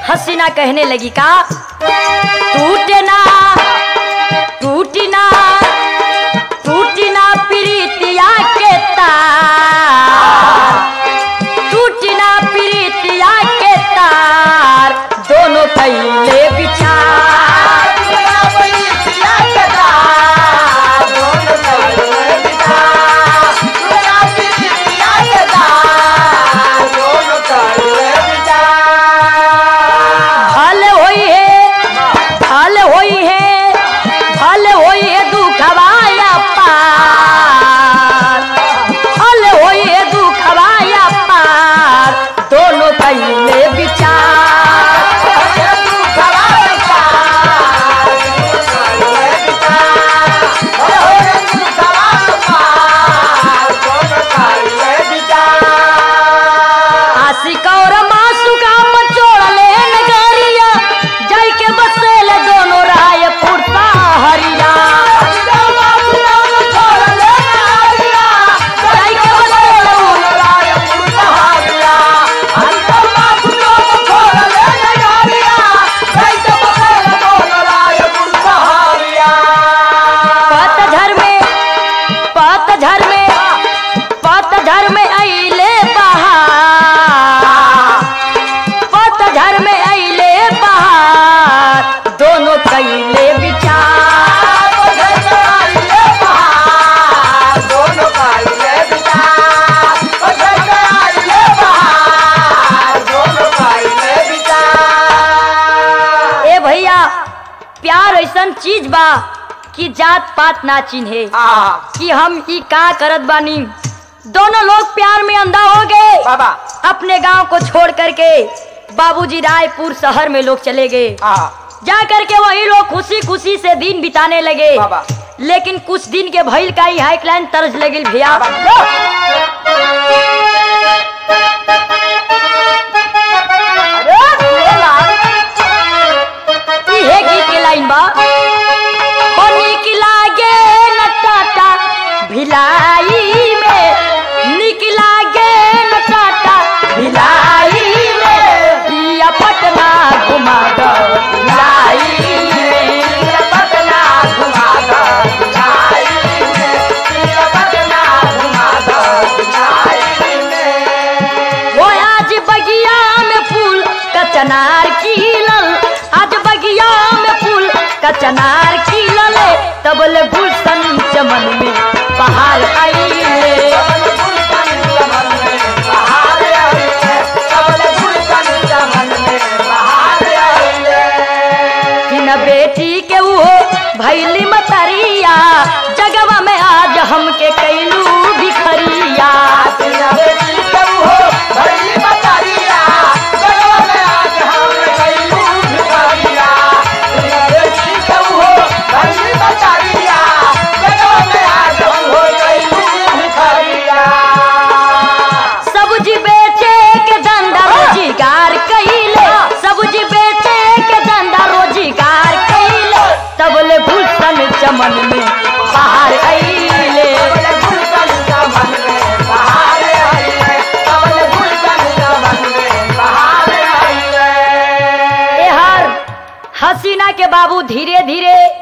हसीना कहने लगी का टूटे ना टूटी ना टूटी ना प्रीतिया के तार टूटी ना प्रीतिया के तार दोनों कैले विचार चीज बा कि जात पात ना चिन्हे कि हम ई का करत बानी। दोनों लोग प्यार में अंधा हो गए बाबा। अपने गांव को छोड़ करके बाबूजी रायपुर शहर में लोग चले गए। जा करके वही लोग खुशी खुशी से दिन बिताने लगे बाबा। लेकिन कुछ दिन के भइल का ही हाईक्लाइन तर्ज लगिल भैया। ये गीत के लाइन बा निकला गे नटाटा भिलाई में निकला गे नटाटा भिलाई में पिया पटना घुमा दो भिलाई में पिया पटना घुमा दो भिलाई में पिया पटना घुमा दो भिलाई में। वो आज बगिया में फूल का चनार खिलल आज बगिया में फूल का चनार खिलले तबले गुलशन चमन में बहार आइले तीन बेटी के वो भैली मतरिया जगवा में आज हमके कैलू भिखरिया सब्जी बेचे के धंधा रोजगार कैले सब्जी बेचे के धंधा रोजगार कैले तबले गुलशन चमन में बाहर आइले हसीना के बाबू धीरे धीरे